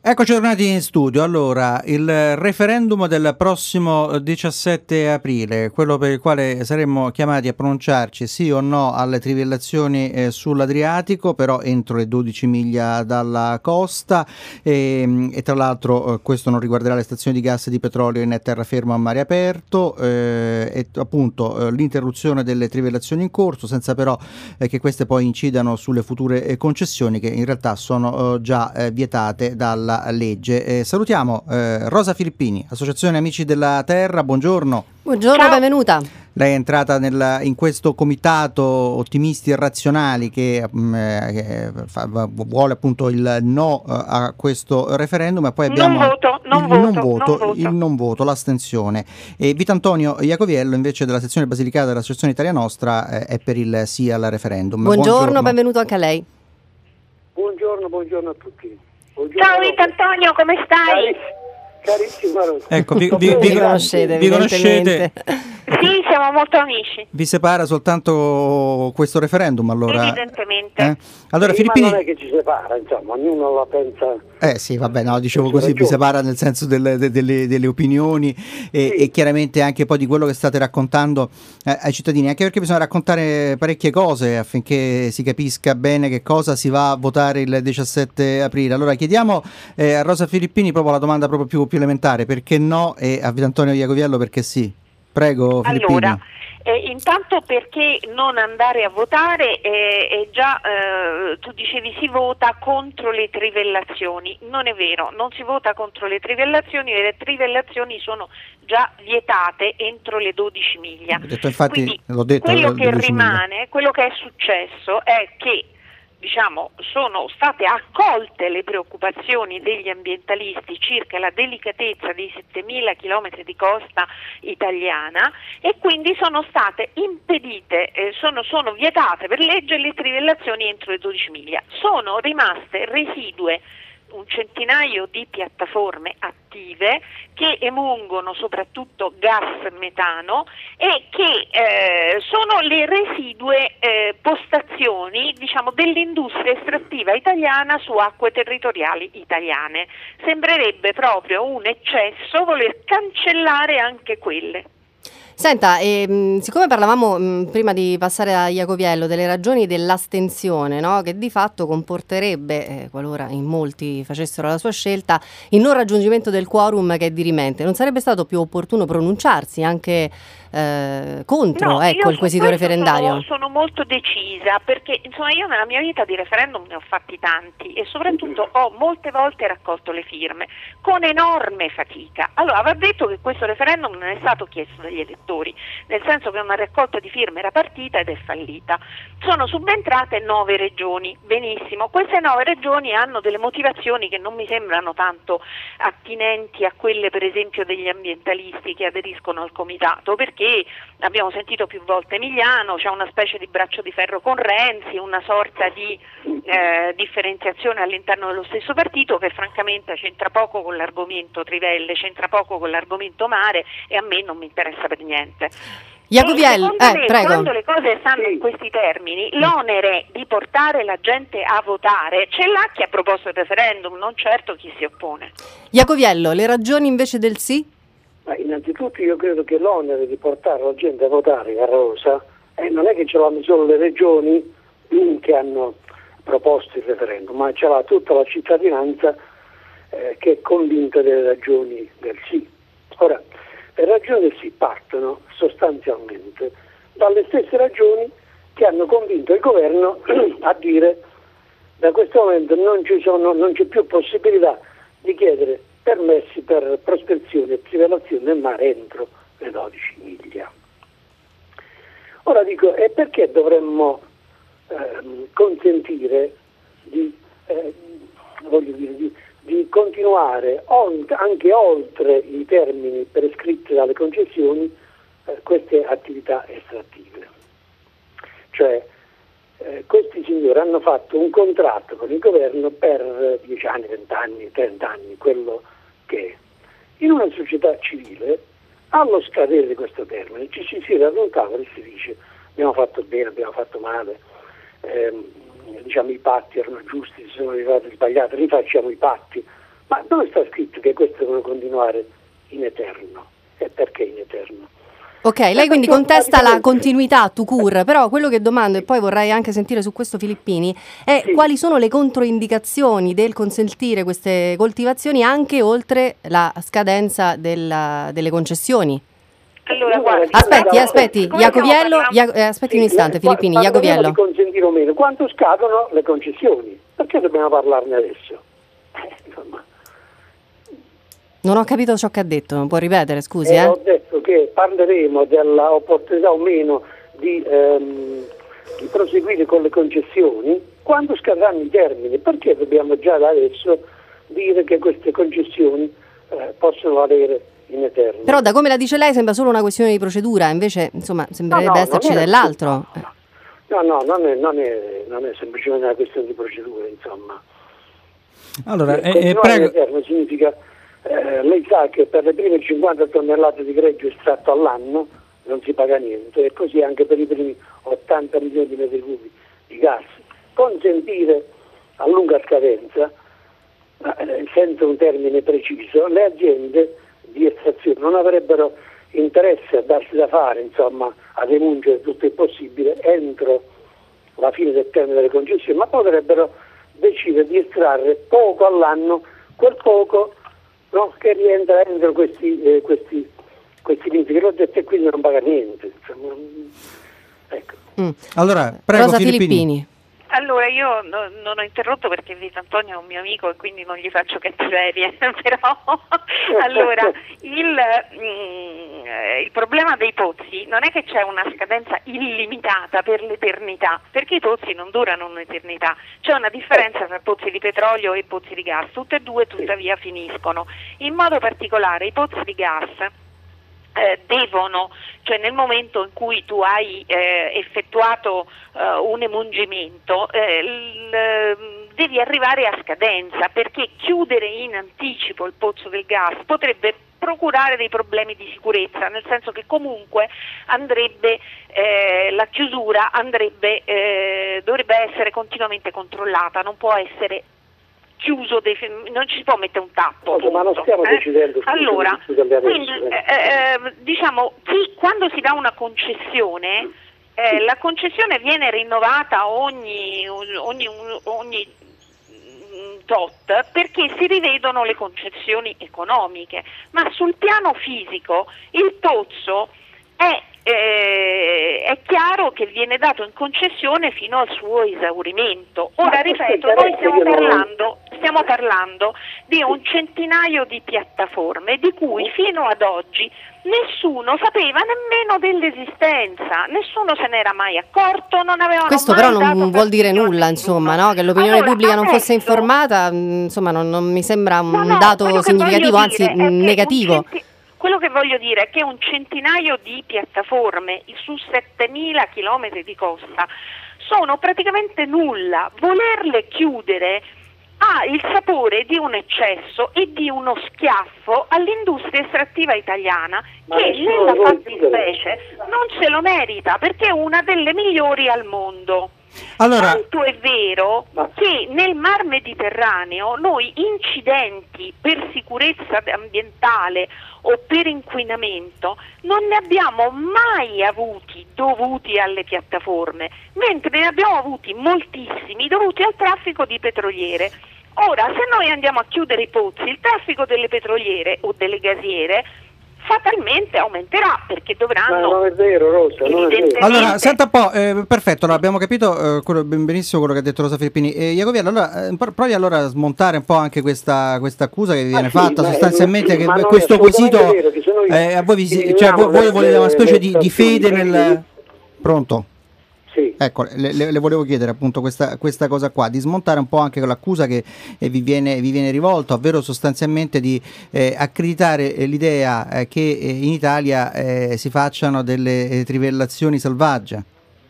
Eccoci tornati in studio. Allora, il referendum del prossimo 17 aprile, quello per il quale saremmo chiamati a pronunciarci sì o no alle trivellazioni sull'Adriatico, però entro le 12 miglia dalla costa e tra l'altro questo non riguarderà le stazioni di gas e di petrolio in terrafermo a mare aperto e appunto l'interruzione delle trivellazioni in corso, senza però che queste poi incidano sulle future concessioni che in realtà sono già vietate dalla legge. Salutiamo Rosa Filippini, Associazione Amici della Terra, buongiorno. Buongiorno, Ciao. benvenuta. Lei è entrata in questo comitato ottimisti e razionali che vuole appunto il no a questo referendum e poi abbiamo il non voto, l'astensione. E Vitantonio Iacoviello invece della sezione Basilicata dell'Associazione Italia Nostra è per il sì al referendum. Buongiorno, benvenuto anche a lei. Buongiorno a tutti. Buongiorno. Ciao Vitantonio, come stai? Carissima Rosa. Ecco, vi conoscete, conoscete? Sì, siamo molto amici. Vi separa soltanto questo referendum, allora? Evidentemente. Allora, Sì, Filippini... ma non è che ci separa, insomma, ognuno la pensa. Sì, vabbè, no, dicevo così, vi separa nel senso delle opinioni e chiaramente anche poi di quello che state raccontando ai cittadini, anche perché bisogna raccontare parecchie cose affinché si capisca bene che cosa si va a votare il 17 aprile. Allora chiediamo a Rosa Filippini proprio la domanda proprio più elementare, perché no, e a Vitantonio Iacoviello perché sì. Prego Filippini. Allora, intanto perché non andare a votare tu dicevi si vota contro le trivellazioni, non è vero, non si vota contro le trivellazioni sono già vietate entro le 12 miglia. Ho detto, infatti, quindi l'ho detto, quello che 12 rimane, quello che è successo è che sono state accolte le preoccupazioni degli ambientalisti circa la delicatezza dei 7.000 chilometri di costa italiana e quindi sono state impedite, sono vietate per legge le trivellazioni entro le 12 miglia. Sono rimaste residue un centinaio di piattaforme attive che emungono soprattutto gas metano e che sono le residue postazioni dell'industria estrattiva italiana su acque territoriali italiane. Sembrerebbe proprio un eccesso voler cancellare anche quelle. Senta, siccome parlavamo prima di passare a Iacoviello delle ragioni dell'astensione, no? Che di fatto comporterebbe, qualora in molti facessero la sua scelta, il non raggiungimento del quorum che è dirimente, non sarebbe stato più opportuno pronunciarsi anche contro il quesito referendario? Sono molto decisa perché io nella mia vita di referendum ne ho fatti tanti e soprattutto ho molte volte raccolto le firme con enorme fatica. Allora va detto che questo referendum non è stato chiesto dagli elettori, nel senso che una raccolta di firme era partita ed è fallita. Sono subentrate 9 regioni, benissimo, queste 9 regioni hanno delle motivazioni che non mi sembrano tanto attinenti a quelle per esempio degli ambientalisti che aderiscono al comitato, perché abbiamo sentito più volte Emiliano, c'è una specie di braccio di ferro con Renzi, una sorta di differenziazione all'interno dello stesso partito che francamente c'entra poco con l'argomento trivelle, c'entra poco con l'argomento mare e a me non mi interessa per niente. Iacoviello, prego. Quando le cose stanno in questi termini, l'onere di portare la gente a votare ce l'ha chi ha proposto il referendum, non certo chi si oppone. Iacoviello, le ragioni invece del sì? Ma innanzitutto io credo che l'onere di portare la gente a votare, cara Rosa, non è che ce l'hanno solo le regioni che hanno proposto il referendum, ma ce l'ha tutta la cittadinanza che è convinta delle ragioni del sì. Ora, le ragioni del sì partono sostanzialmente dalle stesse ragioni che hanno convinto il governo a dire da questo momento non c'è più possibilità di chiedere permessi per prospezione e trivellazione del mare entro le 12 miglia. Ora dico, e perché dovremmo consentire di continuare anche oltre i termini prescritti dalle concessioni queste attività estrattive? Cioè, questi signori hanno fatto un contratto con il governo per 10 anni, 20 anni, 30 anni, quello che è. In una società civile, allo scadere di questo termine, ci si siede ad un tavolo e si dice abbiamo fatto bene, abbiamo fatto male, i patti erano giusti, si sono arrivati sbagliati, rifacciamo i patti, Ma dove sta scritto che questo deve continuare in eterno? E perché in eterno? Ok, lei quindi contesta la continuità tout court, però quello che domando, e poi vorrei anche sentire su questo Filippini, è quali sono le controindicazioni del consentire queste coltivazioni anche oltre la scadenza delle concessioni? Allora, guardi, aspetti, Iacoviello, aspetti un istante, Filippini, Iacoviello. Di consentire o meno, quanto scadono le concessioni? Perché dobbiamo parlarne adesso? Insomma. Non ho capito ciò che ha detto, può ripetere, scusi? Ho detto che parleremo della opportunità o meno di proseguire con le concessioni quando scadranno i termini. Perché dobbiamo già da adesso dire che queste concessioni possono valere in eterno? Però da come la dice lei sembra solo una questione di procedura, invece insomma sembrerebbe esserci dell'altro. No, non è semplicemente una questione di procedura, insomma. Allora, prego. In eterno significa... lei sa che per le prime 50 tonnellate di greggio estratto all'anno non si paga niente, e così anche per i primi 80 milioni di metri cubi di gas. Consentire a lunga scadenza, senza un termine preciso, le aziende di estrazione non avrebbero interesse a darsi da fare, insomma, a denunciare tutto il possibile entro la fine del termine delle concessioni, ma potrebbero decidere di estrarre poco all'anno, quel poco che rientra entro questi limiti che l'ho detto, e quindi non paga niente. Insomma. Ecco. Allora, prego, Rosa Filippini. Allora, io non ho interrotto perché Vito Antonio è un mio amico e quindi non gli faccio cattiverie, però allora il problema dei pozzi non è che c'è una scadenza illimitata per l'eternità, perché i pozzi non durano un'eternità, c'è una differenza tra pozzi di petrolio e pozzi di gas, tutte e due tuttavia finiscono. In modo particolare i pozzi di gas devono, cioè nel momento in cui tu hai effettuato un emungimento, devi arrivare a scadenza, perché chiudere in anticipo il pozzo del gas potrebbe procurare dei problemi di sicurezza, nel senso che comunque andrebbe la chiusura dovrebbe essere continuamente controllata, non può essere chiuso, non ci si può mettere un tappo. Ma non stiamo decidendo. Allora, quindi diciamo, quando si dà una concessione, la concessione viene rinnovata ogni tot, perché si rivedono le concessioni economiche, ma sul piano fisico il pozzo è chiaro che viene dato in concessione fino al suo esaurimento. Ora ripeto, noi stiamo parlando di un centinaio di piattaforme di cui fino ad oggi nessuno sapeva nemmeno dell'esistenza, nessuno se n'era mai accorto, non avevano Questo mai però dato non vuol dire nulla, insomma, no? Che l'opinione pubblica non fosse informata, insomma, non mi sembra un dato significativo, anzi negativo. Quello che voglio dire è che un centinaio di piattaforme su 7.000 chilometri di costa sono praticamente nulla. Volerle chiudere ha il sapore di un eccesso e di uno schiaffo all'industria estrattiva italiana, che nella fattispecie non se lo merita, perché è una delle migliori al mondo. Allora, tanto è vero che nel Mar Mediterraneo noi incidenti per sicurezza ambientale o per inquinamento non ne abbiamo mai avuti dovuti alle piattaforme, mentre ne abbiamo avuti moltissimi dovuti al traffico di petroliere. Ora, se noi andiamo a chiudere i pozzi, il traffico delle petroliere o delle gasiere fatalmente aumenterà, perché dovranno... Ma non è vero, Rosa, non è vero. Allora, senta un po', perfetto, allora, abbiamo capito benissimo quello che ha detto Rosa Filippini. Iacoviello, allora provi allora a smontare un po' anche questa accusa che vi viene fatta, sostanzialmente che questo quesito a voi, voi volete una specie di fede nel... Pronto? Sì. Ecco, le volevo chiedere appunto questa cosa qua, di smontare un po' anche l'accusa che vi viene rivolta, ovvero sostanzialmente di accreditare l'idea che in Italia si facciano delle trivellazioni selvagge.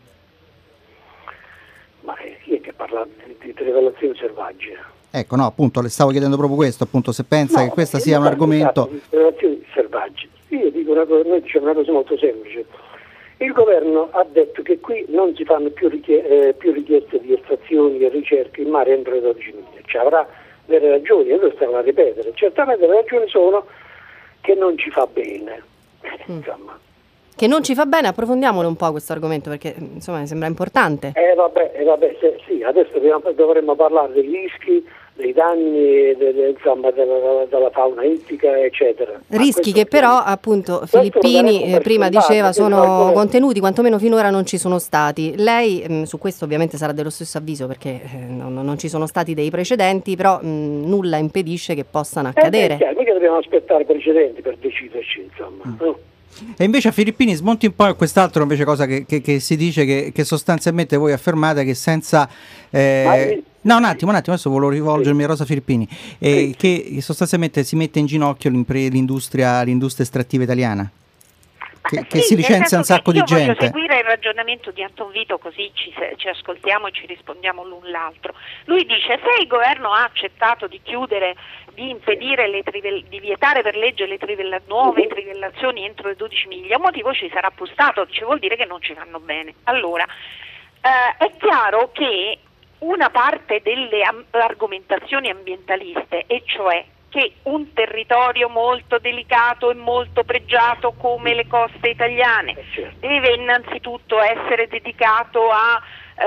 Ma chi è che parla di trivellazioni selvagge? Ecco, no, appunto, le stavo chiedendo proprio questo, appunto, se pensa che questo sia un argomento... Trivellazioni selvagge. Io dico noi diciamo una cosa molto semplice. Il governo ha detto che qui non si fanno più richieste di estrazioni e ricerche in mare entro le 12 miglia, ci avrà le ragioni, e lo stiamo a ripetere. Certamente le ragioni sono che non ci fa bene. Insomma. Che non ci fa bene, approfondiamolo un po' questo argomento, perché insomma mi sembra importante. Sì, adesso dovremmo parlare dei rischi, dei danni, insomma, della fauna ittica, eccetera. Rischi che però, appunto, Filippini prima diceva sono contenuti, quantomeno finora non ci sono stati. Lei su questo ovviamente sarà dello stesso avviso, perché non ci sono stati dei precedenti, però nulla impedisce che possano accadere. Mica dobbiamo aspettare precedenti per deciderci, insomma. No? E invece a Filippini smonti un po' quest'altro invece cosa che si dice che sostanzialmente voi affermate che senza no, un attimo, adesso volevo rivolgermi a Rosa Filippini, che sostanzialmente si mette in ginocchio l'industria estrattiva italiana, che si licenzia un sacco di gente. Voglio seguire il ragionamento di Anton Vito, così ci ascoltiamo e ci rispondiamo l'un l'altro. Lui dice: se il governo ha accettato di chiudere, di impedire di vietare per legge le nuove trivellazioni entro le 12 miglia, un motivo ci sarà pur stato, vuol dire che non ci fanno bene. Allora, è chiaro che una parte delle argomentazioni ambientaliste, e cioè che un territorio molto delicato e molto pregiato come le coste italiane deve innanzitutto essere dedicato a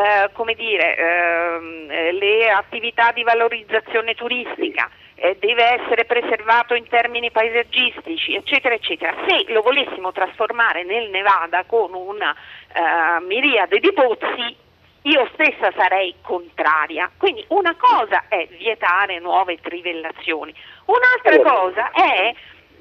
le attività di valorizzazione turistica, deve essere preservato in termini paesaggistici, eccetera, eccetera. Se lo volessimo trasformare nel Nevada con una miriade di pozzi, io stessa sarei contraria. Quindi una cosa è vietare nuove trivellazioni, un'altra cosa è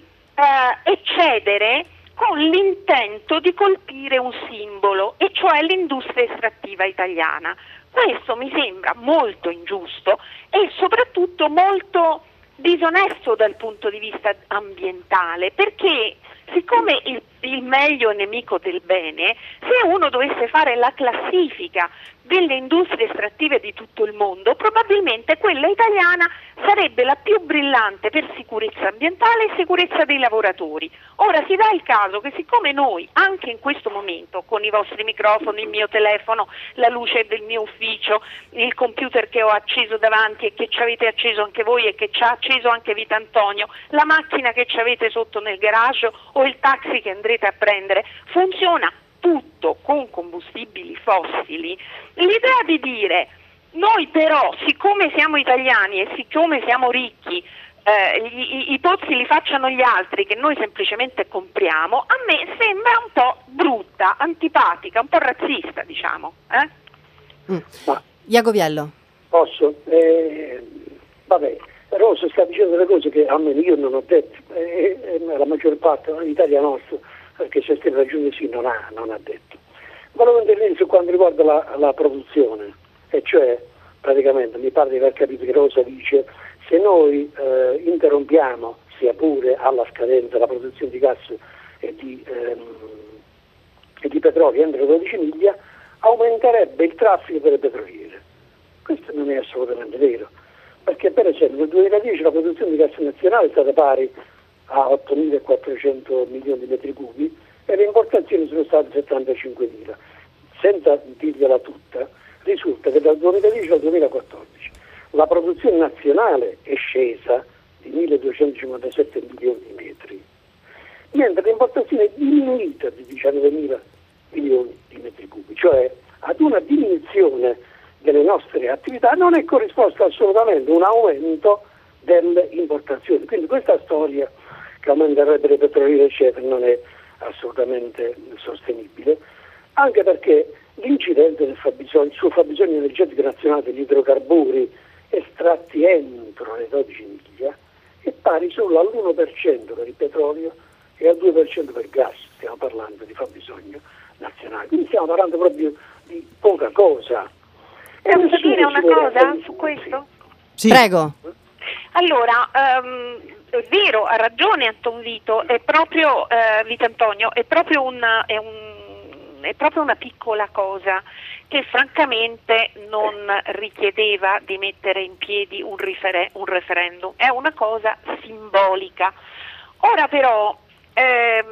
eccedere con l'intento di colpire un simbolo, e cioè l'industria estrattiva italiana. Questo mi sembra molto ingiusto e soprattutto molto disonesto dal punto di vista ambientale, perché siccome il meglio è nemico del bene, se uno dovesse fare la classifica delle industrie estrattive di tutto il mondo, probabilmente quella italiana sarebbe la più brillante per sicurezza ambientale e sicurezza dei lavoratori. Ora si dà il caso che siccome noi, anche in questo momento, con i vostri microfoni, il mio telefono, la luce del mio ufficio, il computer che ho acceso davanti e che ci avete acceso anche voi e che ci ha acceso anche Vitantonio, la macchina che ci avete sotto nel garage o il taxi che andrete a prendere, funziona tutto con combustibili fossili, l'idea di dire noi però, siccome siamo italiani e siccome siamo ricchi, i pozzi li facciano gli altri che noi semplicemente compriamo, a me sembra un po' brutta, antipatica, un po' razzista, diciamo. Jacoviello. Posso? Vabbè, Rosa sta dicendo delle cose che almeno io non ho detto, la maggior parte dell'Italia nostra, perché se stessa ragione sì non ha detto. Volevo intervenire su quanto riguarda la produzione, e cioè praticamente mi pare di aver capito che Rosa dice: se noi interrompiamo, sia pure alla scadenza, la produzione di gas e di petrolio entro le 12 miglia, aumenterebbe il traffico delle petroliere. Questo non è assolutamente vero, perché per esempio nel 2010 la produzione di gas nazionale è stata pari a 8.400 milioni di metri cubi e le importazioni sono state 75.000. Senza dirgliela tutta, risulta che dal 2010 al 2014 la produzione nazionale è scesa di 1.257 milioni di metri, mentre l'importazione è diminuita di 19.000 milioni di metri cubi, cioè ad una diminuzione delle nostre attività non è corrisposto assolutamente un aumento delle importazioni. Quindi questa storia che aumenterebbe le petroliere eccetera non è assolutamente sostenibile, anche perché l'incidente sul fabbisogno energetico nazionale degli idrocarburi estratti entro le 12 miglia è pari solo all'1% per il petrolio e al 2% per il gas. Stiamo parlando di fabbisogno nazionale, quindi stiamo parlando proprio di poca cosa. Posso dire una cosa su questo? Sì. Prego. Allora, è vero, ha ragione Anton Vito, è proprio Vitantonio, è proprio una piccola cosa che francamente non richiedeva di mettere in piedi un referendum, è una cosa simbolica. Ora però è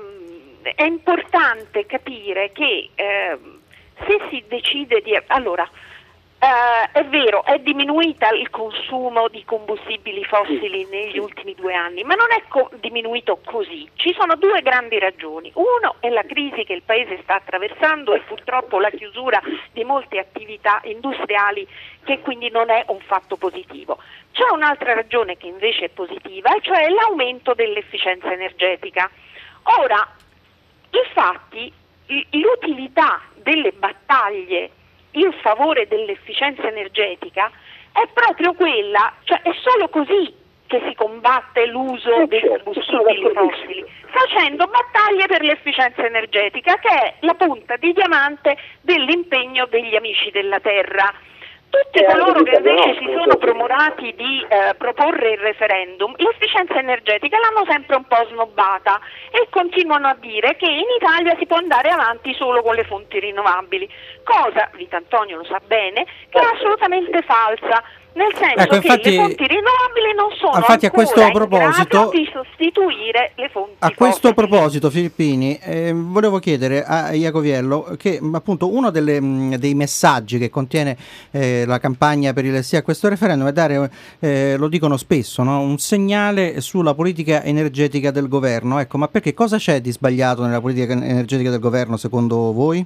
importante capire che se si decide di... Allora, È vero, è diminuita il consumo di combustibili fossili negli ultimi 2 anni, ma non è diminuito così. Ci sono 2 grandi ragioni. Uno è la crisi che il Paese sta attraversando e purtroppo la chiusura di molte attività industriali, che quindi non è un fatto positivo. C'è un'altra ragione che invece è positiva, e cioè l'aumento dell'efficienza energetica. Ora, infatti, l'utilità delle battaglie in favore dell'efficienza energetica è proprio quella, cioè è solo così che si combatte l'uso dei combustibili fossili, facendo battaglie per l'efficienza energetica, che è la punta di diamante dell'impegno degli amici della terra. Tutti coloro che invece si sono promurati di proporre il referendum, l'efficienza energetica l'hanno sempre un po' snobbata e continuano a dire che in Italia si può andare avanti solo con le fonti rinnovabili, cosa, Vitantonio lo sa bene, che è assolutamente falsa. Nel senso che le fonti rinnovabili non sono infatti, ancora a questo proposito, in grado di sostituire le fonti fossili. A questo proposito, Filippini, volevo chiedere a Iacoviello che appunto uno dei messaggi che contiene la campagna per il sì a questo referendum è dare, lo dicono spesso, no? Un segnale sulla politica energetica del governo. Ecco, ma perché cosa c'è di sbagliato nella politica energetica del governo secondo voi?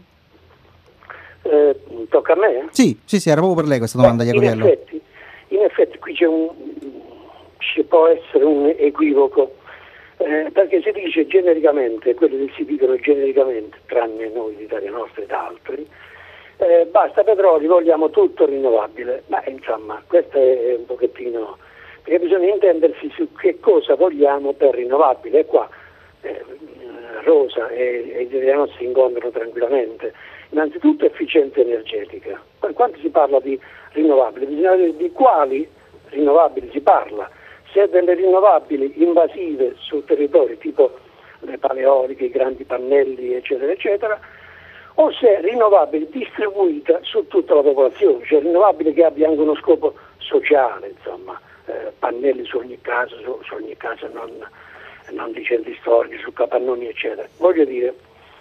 Tocca a me? Sì, era proprio per lei questa domanda, Iacoviello. In effetti qui ci può essere un equivoco, perché si dice genericamente, quelli che si dicono genericamente, tranne noi di Italia Nostra ed altri, basta petrolio, vogliamo tutto rinnovabile, ma insomma questo è un pochettino, perché bisogna intendersi su che cosa vogliamo per rinnovabile, e qua Rosa e gli italiani si incontrano tranquillamente. Innanzitutto efficienza energetica. Quando si parla di rinnovabili bisogna vedere di quali rinnovabili si parla, se delle rinnovabili invasive sul territorio tipo le pale eoliche, i grandi pannelli eccetera eccetera, o se rinnovabili distribuite su tutta la popolazione, cioè rinnovabili che abbia anche uno scopo sociale, insomma, pannelli su ogni casa, non di centri storici, su capannoni eccetera. Voglio dire,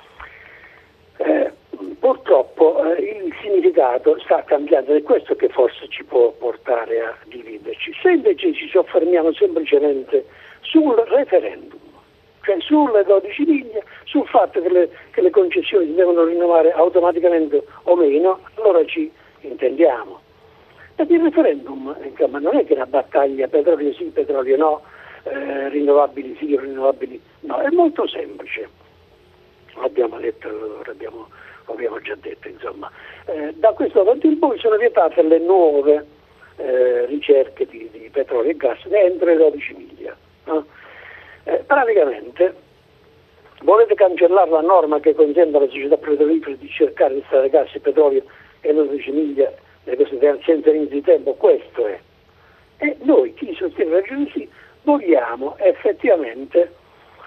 purtroppo il significato sta cambiando ed è questo che forse ci può portare a dividerci. Se invece ci soffermiamo semplicemente sul referendum, cioè sulle 12 miglia, sul fatto che le concessioni si devono rinnovare automaticamente o meno, allora ci intendiamo. E il referendum, insomma, non è che una battaglia petrolio sì, petrolio no, rinnovabili sì, rinnovabili no, è molto semplice. L'abbiamo detto, l'abbiamo già detto, insomma. Da questo momento in poi sono vietate le nuove ricerche di petrolio e gas entro le 12 miglia. No? Praticamente volete cancellare la norma che consente alla società petrolifera di cercare di estrarre gas e petrolio e le 12 miglia senza limiti di tempo, questo è. E noi, chi sostiene la ragione sì, vogliamo effettivamente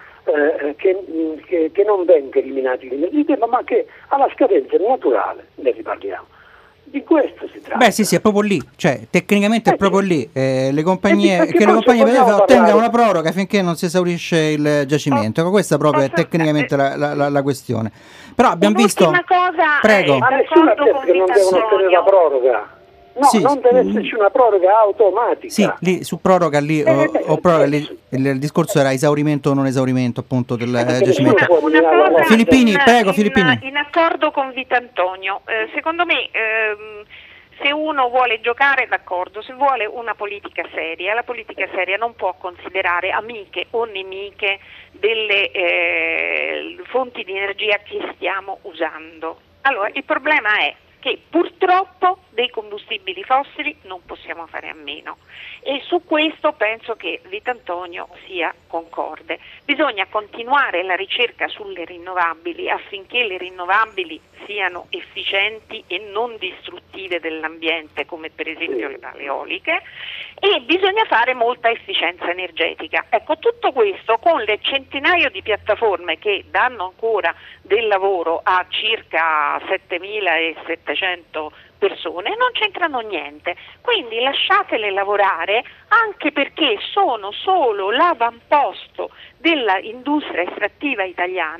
che non venga eliminati i limiti di tempo, ma che alla scadenza naturale ne riparliamo. Di questo si tratta. Beh sì, è proprio lì, cioè tecnicamente è proprio lì, le compagnie petrolifere ottengano una proroga finché non si esaurisce il giacimento. Questa proprio è tecnicamente la questione. Però abbiamo visto. Cosa, prego. Ma nessuno ha detto che non devono ottenere la proroga. No, sì, non deve esserci una proroga automatica. Sì, lì su proroga lì o proroga lì il discorso era esaurimento o non esaurimento appunto del giacimento. Filippini, prego Filippini. In accordo con Vitantonio, secondo me se uno vuole giocare d'accordo, se vuole una politica seria, la politica seria non può considerare amiche o nemiche delle fonti di energia che stiamo usando. Allora, il problema è che purtroppo dei combustibili fossili non possiamo fare a meno e su questo penso che Vitantonio sia concorde. Bisogna continuare la ricerca sulle rinnovabili affinché le rinnovabili siano efficienti e non distruttive dell'ambiente, come per esempio le pale eoliche, e bisogna fare molta efficienza energetica. Ecco, tutto questo con le centinaia di piattaforme che danno ancora del lavoro a circa 7.700 persone non c'entrano niente, quindi lasciatele lavorare, anche perché sono solo l'avamposto della industria estrattiva italiana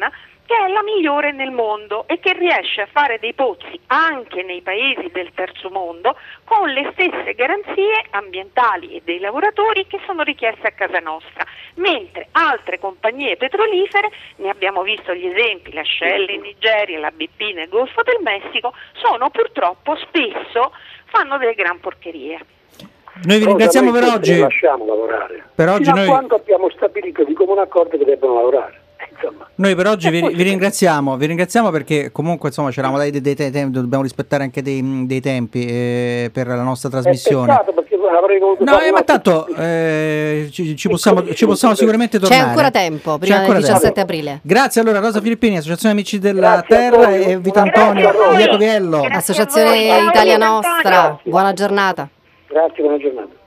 che è la migliore nel mondo e che riesce a fare dei pozzi anche nei paesi del terzo mondo con le stesse garanzie ambientali e dei lavoratori che sono richieste a casa nostra, mentre altre compagnie petrolifere, ne abbiamo visto gli esempi, la Shell in Nigeria, la BP nel Golfo del Messico, sono purtroppo spesso fanno delle gran porcherie. Noi vi ringraziamo per oggi. Lasciamo lavorare. Per oggi fino a quando abbiamo stabilito di comune accordo che debbano lavorare. Insomma. Noi per oggi vi ringraziamo perché comunque insomma c'eravamo dai dei tempi, dobbiamo rispettare anche dei tempi per la nostra trasmissione. È peccato perché avrei voluto ma tanto ci possiamo sicuramente tornare. C'è ancora tempo prima del 17 aprile. Grazie allora Rosa Filippini, Associazione Amici della Terra, e Vito Antonio Iacoviello, Associazione Italia Nostra. Buona giornata. Grazie, buona giornata.